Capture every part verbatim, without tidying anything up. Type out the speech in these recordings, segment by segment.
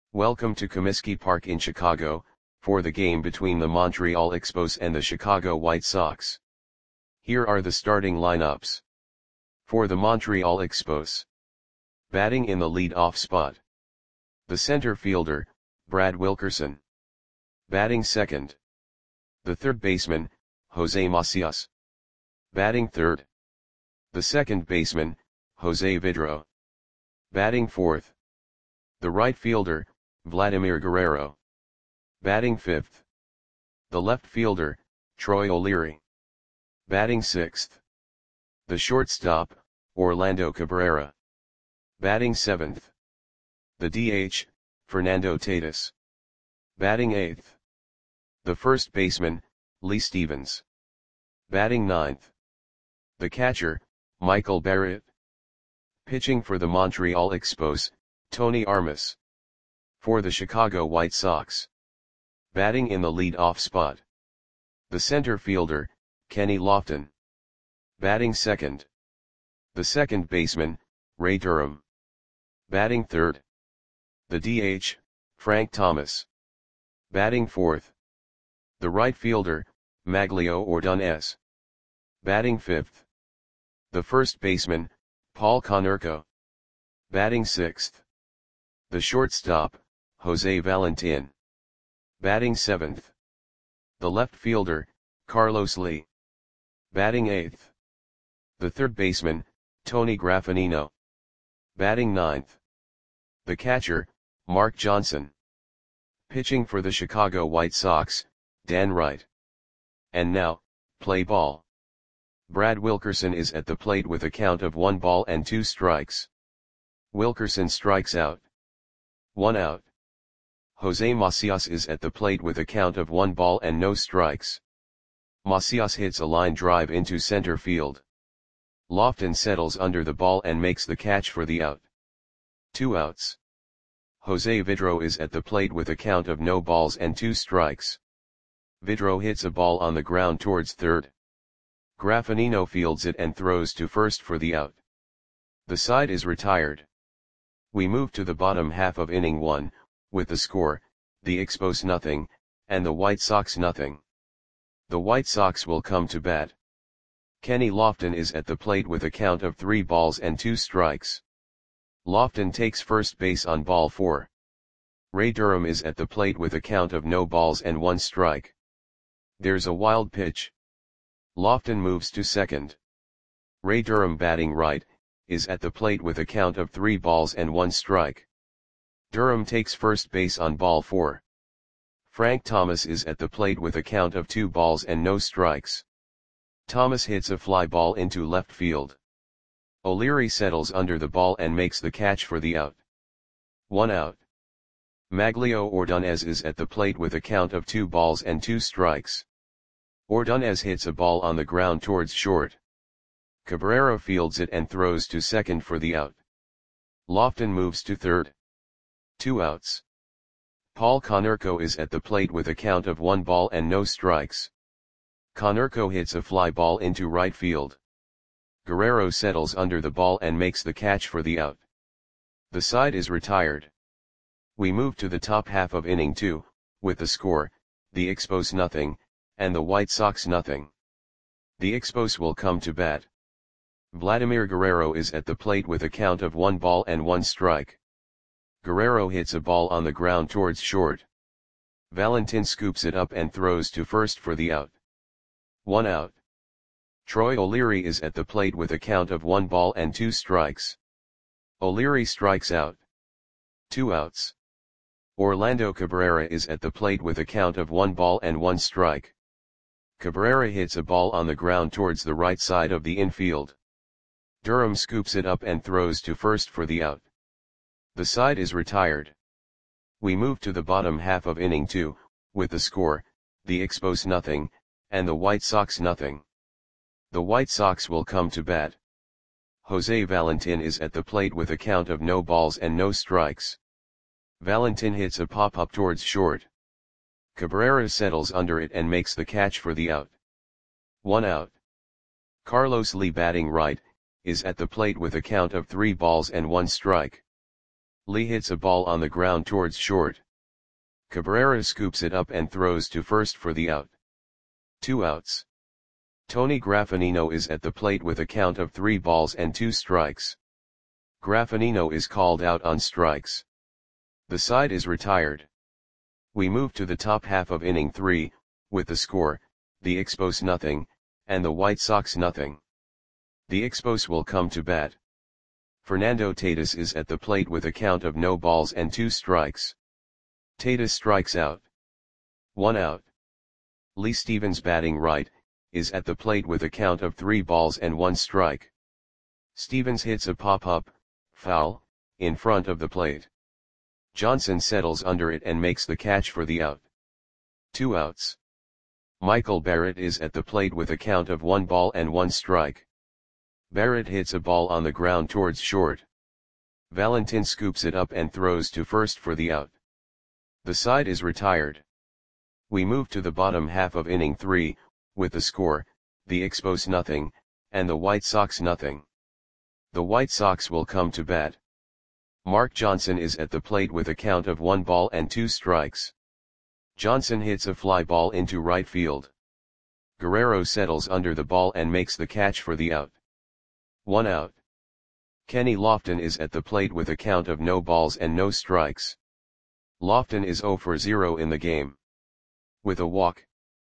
Welcome to Comiskey Park in Chicago, for the game between the Montreal Expos and the Chicago White Sox. Here are the starting lineups. For the Montreal Expos. Batting in the lead-off spot. The center fielder, Brad Wilkerson. Batting second. The third baseman, Jose Macias. Batting third. The second baseman, Jose Vidro. Batting fourth. The right fielder, Vladimir Guerrero. Batting fifth. The left fielder, Troy O'Leary. Batting sixth. The shortstop, Orlando Cabrera. Batting seventh. The D H, Fernando Tatis. Batting eighth. The first baseman, Lee Stevens. Batting ninth. The catcher, Michael Barrett. Pitching for the Montreal Expos, Tony Armas. For the Chicago White Sox. Batting in the lead-off spot. The center fielder, Kenny Lofton. Batting second. The second baseman, Ray Durham. Batting third. The D H, Frank Thomas. Batting fourth. The right fielder, Maglio Ordonez. Batting fifth. The first baseman, Paul Konerko. Batting sixth. The shortstop, Jose Valentin. Batting seventh. The left fielder, Carlos Lee. Batting eighth. The third baseman, Tony Graffanino. Batting ninth. The catcher, Mark Johnson. Pitching for the Chicago White Sox, Dan Wright. And now, play ball. Brad Wilkerson is at the plate with a count of one ball and two strikes. Wilkerson strikes out. One out. Jose Macias is at the plate with a count of one ball and no strikes. Macias hits a line drive into center field. Lofton settles under the ball and makes the catch for the out. Two outs. Jose Vidro is at the plate with a count of no balls and two strikes. Vidro hits a ball on the ground towards third. Graffanino fields it and throws to first for the out. The side is retired. We move to the bottom half of inning one, with the score, the Expos nothing, and the White Sox nothing. The White Sox will come to bat. Kenny Lofton is at the plate with a count of three balls and two strikes. Lofton takes first base on ball four. Ray Durham is at the plate with a count of no balls and one strike. There's a wild pitch. Lofton moves to second. Ray Durham, batting right, is at the plate with a count of three balls and one strike. Durham takes first base on ball four. Frank Thomas is at the plate with a count of two balls and no strikes. Thomas hits a fly ball into left field. O'Leary settles under the ball and makes the catch for the out. One out. Maglio Ordonez is at the plate with a count of two balls and two strikes. Ordonez hits a ball on the ground towards short. Cabrera fields it and throws to second for the out. Lofton moves to third. Two outs. Paul Konerko is at the plate with a count of one ball and no strikes. Konerko hits a fly ball into right field. Guerrero settles under the ball and makes the catch for the out. The side is retired. We move to the top half of inning two, with the score, the Expos nothing, and the White Sox nothing. The Expos will come to bat. Vladimir Guerrero is at the plate with a count of one ball and one strike. Guerrero hits a ball on the ground towards short. Valentin scoops it up and throws to first for the out. One out. Troy O'Leary is at the plate with a count of one ball and two strikes. O'Leary strikes out. Two outs. Orlando Cabrera is at the plate with a count of one ball and one strike. Cabrera hits a ball on the ground towards the right side of the infield. Durham scoops it up and throws to first for the out. The side is retired. We move to the bottom half of inning two, with the score, the Expos nothing, and the White Sox nothing. The White Sox will come to bat. Jose Valentin is at the plate with a count of no balls and no strikes. Valentin hits a pop-up towards short. Cabrera settles under it and makes the catch for the out. One out. Carlos Lee, batting right, is at the plate with a count of three balls and one strike. Lee hits a ball on the ground towards short. Cabrera scoops it up and throws to first for the out. Two outs. Tony Graffinino is at the plate with a count of three balls and two strikes. Graffinino is called out on strikes. The side is retired. We move to the top half of inning three, with the score, the Expos nothing, and the White Sox nothing. The Expos will come to bat. Fernando Tatis is at the plate with a count of no balls and two strikes. Tatis strikes out. One out. Lee Stevens, batting right, is at the plate with a count of three balls and one strike. Stevens hits a pop-up, foul, in front of the plate. Johnson settles under it and makes the catch for the out. Two outs. Michael Barrett is at the plate with a count of one ball and one strike. Barrett hits a ball on the ground towards short. Valentin scoops it up and throws to first for the out. The side is retired. We move to the bottom half of inning three, with the score, the Expos nothing, and the White Sox nothing. The White Sox will come to bat. Mark Johnson is at the plate with a count of one ball and two strikes. Johnson hits a fly ball into right field. Guerrero settles under the ball and makes the catch for the out. One out. Kenny Lofton is at the plate with a count of no balls and no strikes. Lofton is zero for zero in the game. With a walk.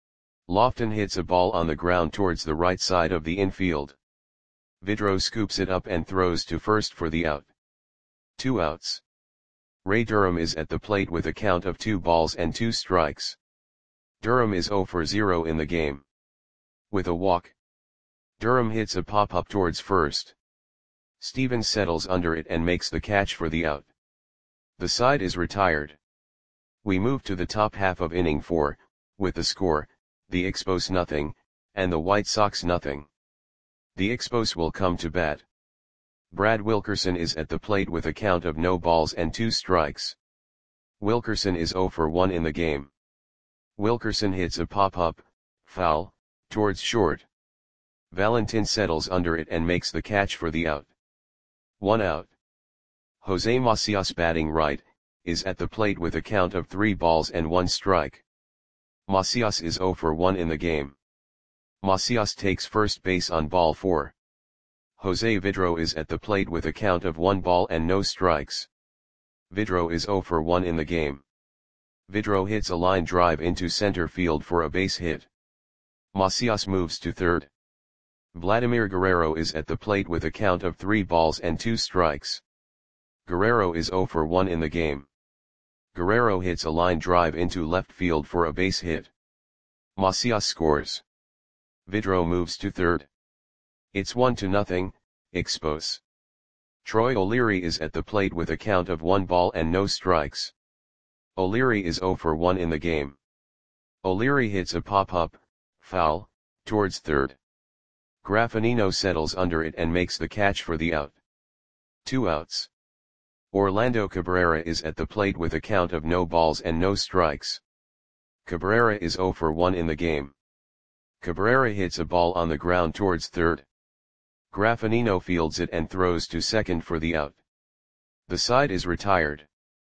Lofton hits a ball on the ground towards the right side of the infield. Vidro scoops it up and throws to first for the out. Two outs. Ray Durham is at the plate with a count of two balls and two strikes. Durham is zero for zero in the game. With a walk. Durham hits a pop-up towards first. Stevens settles under it and makes the catch for the out. The side is retired. We move to the top half of inning four, with the score, the Expos nothing, and the White Sox nothing. The Expos will come to bat. Brad Wilkerson is at the plate with a count of no balls and two strikes. Wilkerson is zero for one in the game. Wilkerson hits a pop-up, foul, towards short. Valentin settles under it and makes the catch for the out. One out. Jose Macias, batting right, is at the plate with a count of three balls and one strike. Macias is zero for one in the game. Macias takes first base on ball four. Jose Vidro is at the plate with a count of one ball and no strikes. Vidro is zero for one in the game. Vidro hits a line drive into center field for a base hit. Macias moves to third. Vladimir Guerrero is at the plate with a count of three balls and two strikes. Guerrero is zero for one in the game. Guerrero hits a line drive into left field for a base hit. Macias scores. Vidro moves to third. It's one to nothing, Expos. Troy O'Leary is at the plate with a count of one ball and no strikes. O'Leary is zero for one in the game. O'Leary hits a pop-up, foul, towards third. Graffinino settles under it and makes the catch for the out. Two outs. Orlando Cabrera is at the plate with a count of no balls and no strikes. Cabrera is zero for one in the game. Cabrera hits a ball on the ground towards third. Graffinino fields it and throws to second for the out. The side is retired.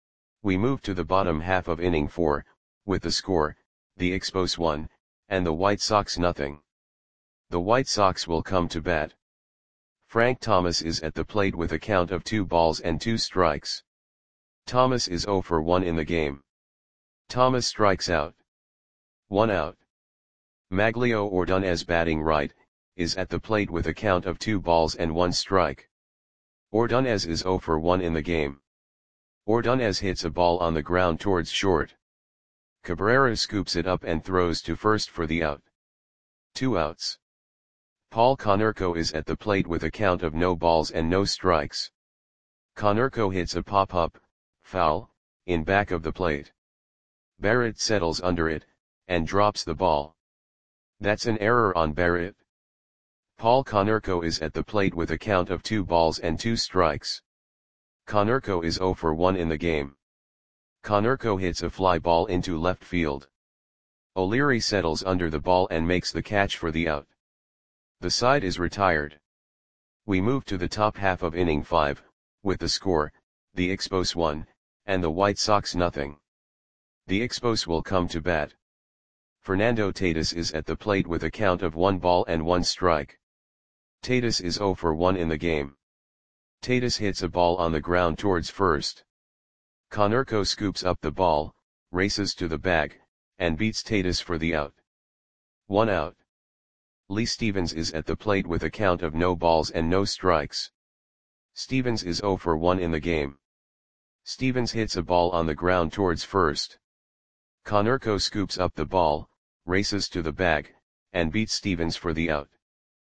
We move to the bottom half of inning four, with the score, the Expos one, and the White Sox nothing. The White Sox will come to bat. Frank Thomas is at the plate with a count of two balls and two strikes. Thomas is zero for one in the game. Thomas strikes out. One out. Maglio Ordonez, batting right, is at the plate with a count of two balls and one strike. Ordonez is zero for one in the game. Ordonez hits a ball on the ground towards short. Cabrera scoops it up and throws to first for the out. Two outs. Paul Konerko is at the plate with a count of no balls and no strikes. Konerko hits a pop-up, foul, in back of the plate. Barrett settles under it, and drops the ball. That's an error on Barrett. Paul Konerko is at the plate with a count of two balls and two strikes. Konerko is zero for one in the game. Konerko hits a fly ball into left field. O'Leary settles under the ball and makes the catch for the out. The side is retired. We move to the top half of inning five, with the score, the Expos one, and the White Sox nothing. The Expos will come to bat. Fernando Tatis is at the plate with a count of one ball and one strike. Tatis is zero for one in the game. Tatis hits a ball on the ground towards first. Konerko scoops up the ball, races to the bag, and beats Tatis for the out. One out. Lee Stevens is at the plate with a count of no balls and no strikes. Stevens is zero for one in the game. Stevens hits a ball on the ground towards first. Konerko scoops up the ball, races to the bag, and beats Stevens for the out.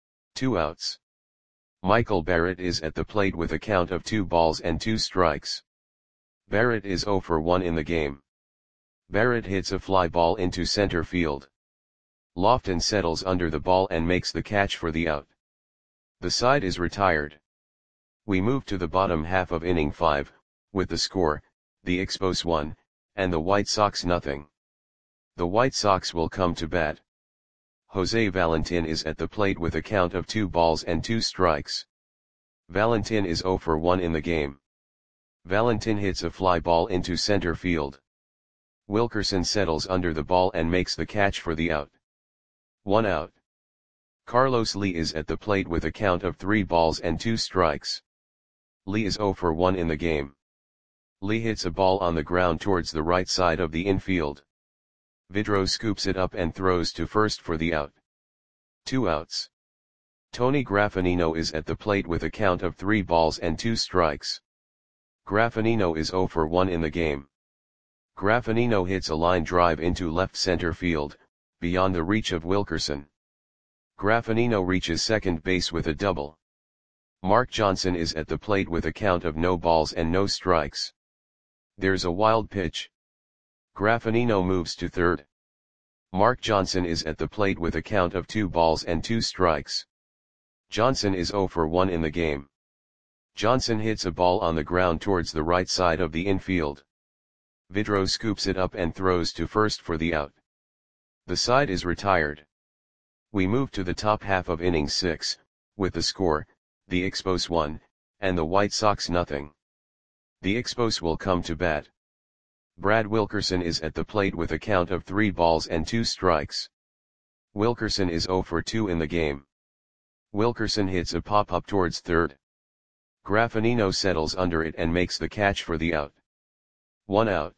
Two outs. Michael Barrett is at the plate with a count of two balls and two strikes. Barrett is zero for one in the game. Barrett hits a fly ball into center field. Lofton settles under the ball and makes the catch for the out. The side is retired. We move to the bottom half of inning five, with the score, the Expos one, and the White Sox nothing. The White Sox will come to bat. Jose Valentin is at the plate with a count of two balls and two strikes. Valentin is zero for one in the game. Valentin hits a fly ball into center field. Wilkerson settles under the ball and makes the catch for the out. One out. Carlos Lee is at the plate with a count of three balls and two strikes. Lee is zero for one in the game. Lee hits a ball on the ground towards the right side of the infield. Vidro scoops it up and throws to first for the out. Two outs. Tony Graffinino is at the plate with a count of three balls and two strikes. Graffinino is zero for one in the game. Graffinino hits a line drive into left center field, beyond the reach of Wilkerson. Graffinino reaches second base with a double. Mark Johnson is at the plate with a count of no balls and no strikes. There's a wild pitch. Graffinino moves to third. Mark Johnson is at the plate with a count of two balls and two strikes. Johnson is zero for one in the game. Johnson hits a ball on the ground towards the right side of the infield. Vidro scoops it up and throws to first for the out. The side is retired. We move to the top half of inning six, with the score, the Expos one, and the White Sox nothing. The Expos will come to bat. Brad Wilkerson is at the plate with a count of three balls and two strikes. Wilkerson is zero for two in the game. Wilkerson hits a pop-up towards third. Graffinino settles under it and makes the catch for the out. One out.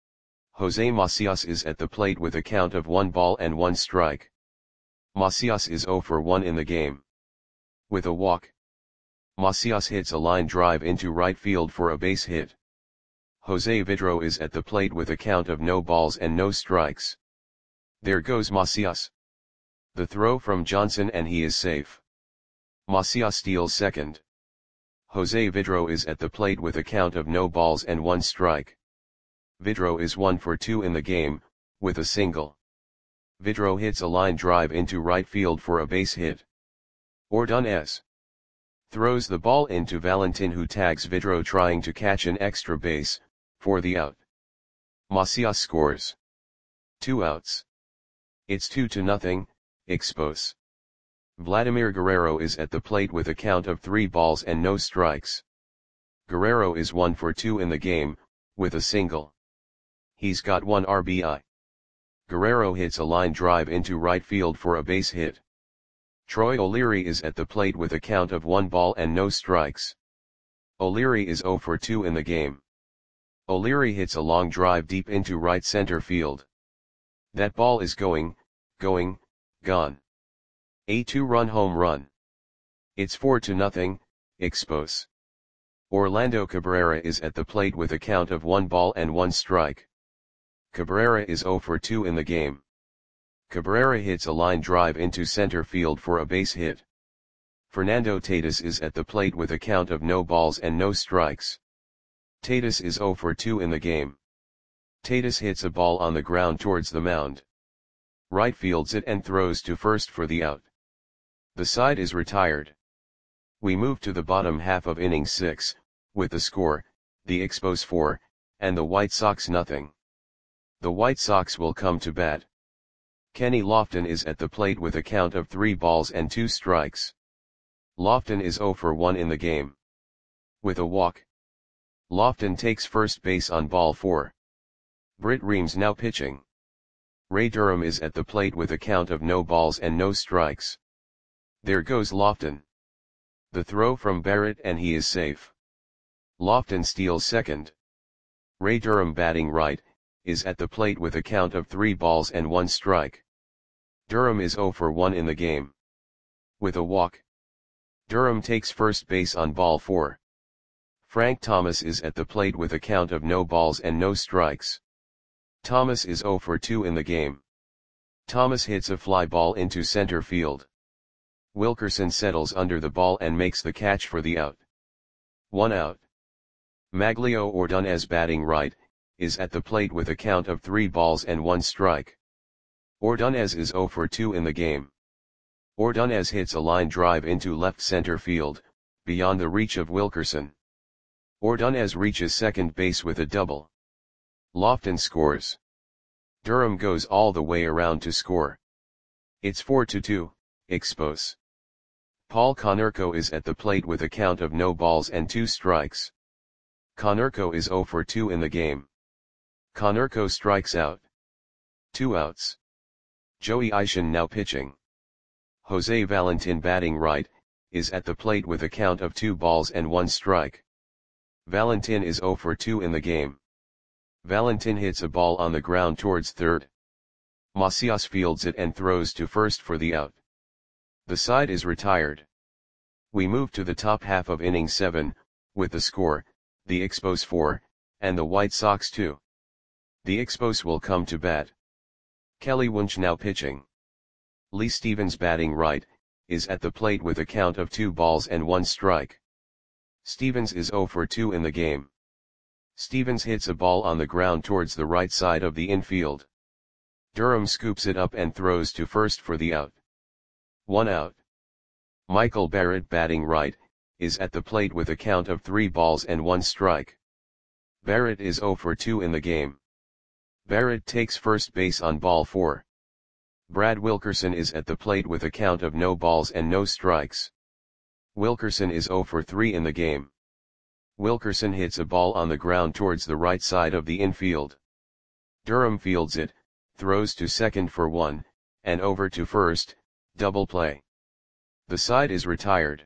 Jose Macias is at the plate with a count of one ball and one strike. Macias is zero for one in the game. With a walk. Macias hits a line drive into right field for a base hit. Jose Vidro is at the plate with a count of no balls and no strikes. There goes Macias. The throw from Johnson and he is safe. Macias steals second. Jose Vidro is at the plate with a count of no balls and one strike. Vidro is one for two in the game, with a single. Vidro hits a line drive into right field for a base hit. Ordonez throws the ball into Valentin, who tags Vidro trying to catch an extra base, for the out. Macias scores. Two outs. It's two to nothing, Expos. Vladimir Guerrero is at the plate with a count of three balls and no strikes. Guerrero is one for two in the game, with a single. He's got one R B I. Guerrero hits a line drive into right field for a base hit. Troy O'Leary is at the plate with a count of one ball and no strikes. O'Leary is zero for two in the game. O'Leary hits a long drive deep into right center field. That ball is going, going, gone. A two-run home run. It's four to nothing, Expos. Orlando Cabrera is at the plate with a count of one ball and one strike. Cabrera is zero for two in the game. Cabrera hits a line drive into center field for a base hit. Fernando Tatis is at the plate with a count of no balls and no strikes. Tatis is zero for two in the game. Tatis hits a ball on the ground towards the mound. Right fields it and throws to first for the out. The side is retired. We move to the bottom half of inning six, with the score, the Expos four, and the White Sox nothing. The White Sox will come to bat. Kenny Lofton is at the plate with a count of three balls and two strikes. Lofton is zero for one in the game. With a walk. Lofton takes first base on ball four. Britt Reams now pitching. Ray Durham is at the plate with a count of no balls and no strikes. There goes Lofton. The throw from Barrett and he is safe. Lofton steals second. Ray Durham batting right, is at the plate with a count of three balls and one strike. Durham is oh for one in the game. With a walk. Durham takes first base on ball four. Frank Thomas is at the plate with a count of no balls and no strikes. Thomas is oh for two in the game. Thomas hits a fly ball into center field. Wilkerson settles under the ball and makes the catch for the out. One out. Maglio Ordonez batting right, is at the plate with a count of three balls and one strike. Ordonez is oh for two in the game. Ordonez hits a line drive into left center field, beyond the reach of Wilkerson. Ordonez reaches second base with a double. Lofton scores. Durham goes all the way around to score. It's four to two, Expos. Paul Konerko is at the plate with a count of no balls and two strikes. Konerko is oh for two in the game. Konerko strikes out. Two outs. Joey Ishin now pitching. Jose Valentin batting right, is at the plate with a count of two balls and one strike. Valentin is oh for two in the game. Valentin hits a ball on the ground towards third. Macias fields it and throws to first for the out. The side is retired. We move to the top half of inning seven, with the score, the Expos four, and the White Sox two. The Expos will come to bat. Kelly Wunsch now pitching. Lee Stevens batting right, is at the plate with a count of two balls and one strike. Stevens is oh for two in the game. Stevens hits a ball on the ground towards the right side of the infield. Durham scoops it up and throws to first for the out. One out. Michael Barrett batting right, is at the plate with a count of three balls and one strike. Barrett is oh for two in the game. Barrett takes first base on ball four. Brad Wilkerson is at the plate with a count of no balls and no strikes. Wilkerson is oh for three in the game. Wilkerson hits a ball on the ground towards the right side of the infield. Durham fields it, throws to second for one, and over to first, double play. The side is retired.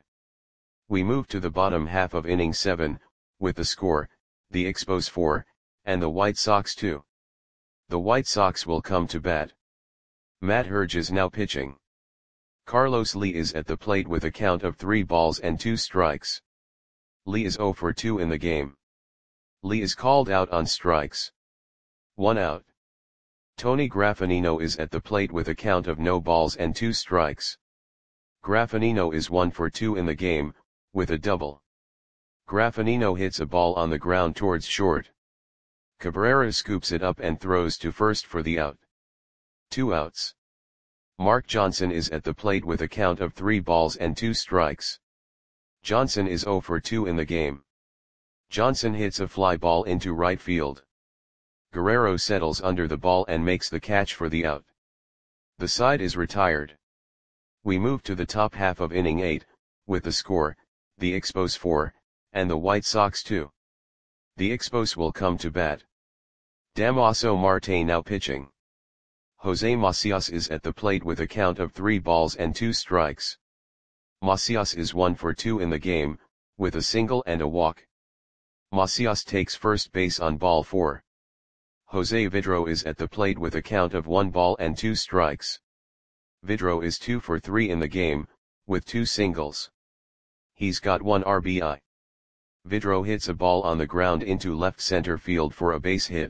We move to the bottom half of inning seven, with the score, the Expos four, and the White Sox two. The White Sox will come to bat. Matt Herge is now pitching. Carlos Lee is at the plate with a count of three balls and two strikes. Lee is oh for two in the game. Lee is called out on strikes. One out. Tony Graffinino is at the plate with a count of no balls and two strikes. Graffinino is one for two in the game, with a double. Graffinino hits a ball on the ground towards short. Cabrera scoops it up and throws to first for the out. Two outs. Mark Johnson is at the plate with a count of three balls and two strikes. Johnson is oh for two in the game. Johnson hits a fly ball into right field. Guerrero settles under the ball and makes the catch for the out. The side is retired. We move to the top half of inning eight, with the score, the Expos four, and the White Sox two. The Expos will come to bat. Damaso Marte now pitching. Jose Macias is at the plate with a count of three balls and two strikes. Macias is one for two in the game, with a single and a walk. Macias takes first base on ball four. Jose Vidro is at the plate with a count of one ball and two strikes. Vidro is two for three in the game, with two singles. He's got one R B I. Vidro hits a ball on the ground into left center field for a base hit.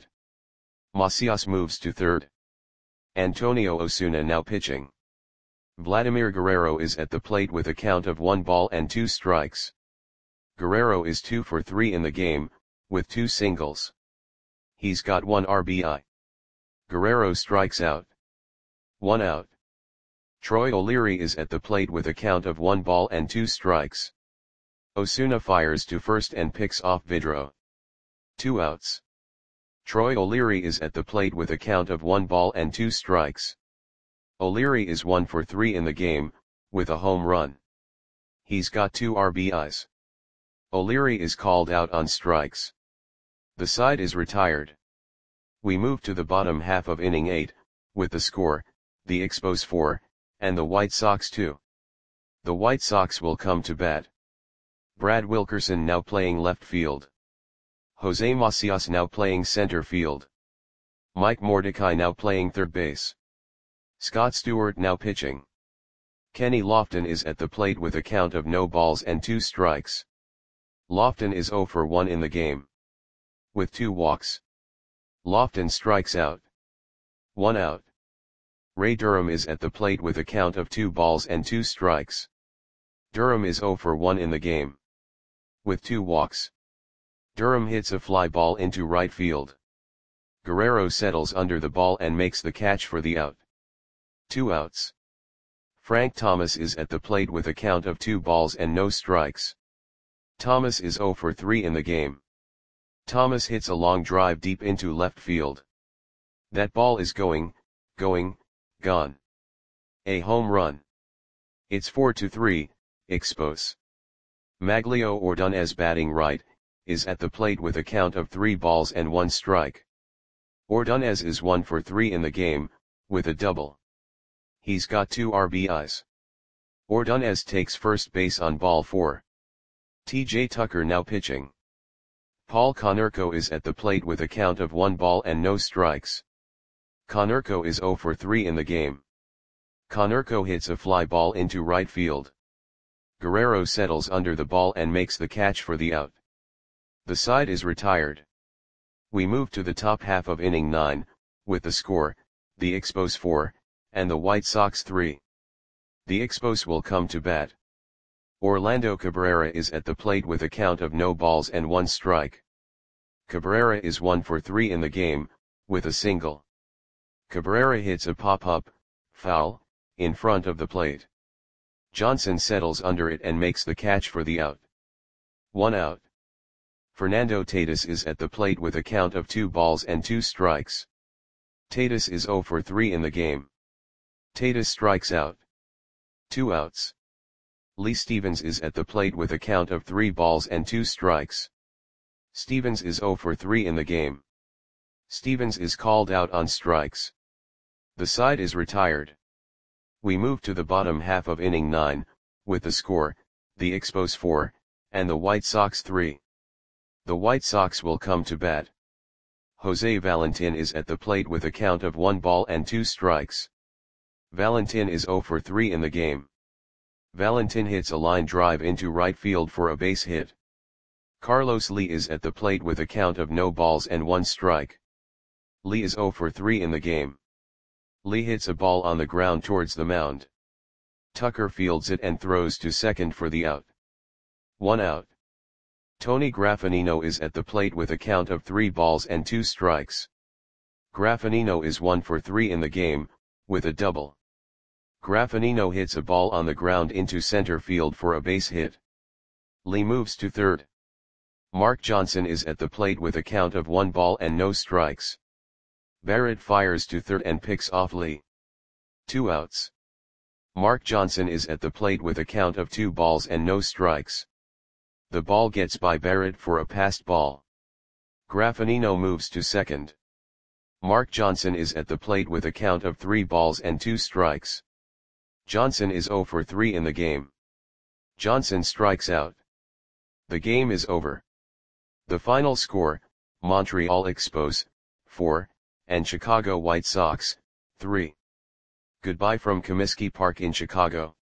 Macias moves to third. Antonio Osuna now pitching. Vladimir Guerrero is at the plate with a count of one ball and two strikes. Guerrero is two for three in the game, with two singles. He's got one R B I. Guerrero strikes out. One out. Troy O'Leary is at the plate with a count of one ball and two strikes. Osuna fires to first and picks off Vidro. Two outs. Troy O'Leary is at the plate with a count of one ball and two strikes. O'Leary is one for three in the game, with a home run. He's got two R B Is. O'Leary is called out on strikes. The side is retired. We move to the bottom half of inning eight, with the score, the Expos four, and the White Sox two. The White Sox will come to bat. Brad Wilkerson now playing left field. Jose Macias now playing center field. Mike Mordecai now playing third base. Scott Stewart now pitching. Kenny Lofton is at the plate with a count of no balls and two strikes. Lofton is oh for one in the game. With two walks. Lofton strikes out. One out. Ray Durham is at the plate with a count of two balls and two strikes. Durham is oh for one in the game. With two walks. Durham hits a fly ball into right field. Guerrero settles under the ball and makes the catch for the out. Two outs. Frank Thomas is at the plate with a count of two balls and no strikes. Thomas is oh for three in the game. Thomas hits a long drive deep into left field. That ball is going, going, gone. A home run. It's four to three, Expos. Maglio Ordonez batting right, is at the plate with a count of three balls and one strike. Ordonez is one for three in the game, with a double. He's got two R B Is. Ordonez takes first base on ball four. T J Tucker now pitching. Paul Konerko is at the plate with a count of one ball and no strikes. Konerko is oh for three in the game. Konerko hits a fly ball into right field. Guerrero settles under the ball and makes the catch for the out. The side is retired. We move to the top half of inning nine, with the score, the Expos four, and the White Sox three. The Expos will come to bat. Orlando Cabrera is at the plate with a count of no balls and one strike. Cabrera is one for three in the game, with a single. Cabrera hits a pop-up, foul, in front of the plate. Johnson settles under it and makes the catch for the out. One out. Fernando Tatis is at the plate with a count of two balls and two strikes. Tatis is oh for three in the game. Tatis strikes out. Two outs. Lee Stevens is at the plate with a count of three balls and two strikes. Stevens is oh for three in the game. Stevens is called out on strikes. The side is retired. We move to the bottom half of inning nine, with the score, the Expos four, and the White Sox three. The White Sox will come to bat. Jose Valentin is at the plate with a count of one ball and two strikes. Valentin is oh for three in the game. Valentin hits a line drive into right field for a base hit. Carlos Lee is at the plate with a count of no balls and one strike. Lee is oh for three in the game. Lee hits a ball on the ground towards the mound. Tucker fields it and throws to second for the out. One out. Tony Graffinino is at the plate with a count of three balls and two strikes. Graffinino is one for three in the game, with a double. Graffinino hits a ball on the ground into center field for a base hit. Lee moves to third. Mark Johnson is at the plate with a count of one ball and no strikes. Barrett fires to third and picks off Lee. Two outs. Mark Johnson is at the plate with a count of two balls and no strikes. The ball gets by Barrett for a passed ball. Graffinino moves to second. Mark Johnson is at the plate with a count of three balls and two strikes. Johnson is oh for three in the game. Johnson strikes out. The game is over. The final score, Montreal Expos, four, and Chicago White Sox, three. Goodbye from Comiskey Park in Chicago.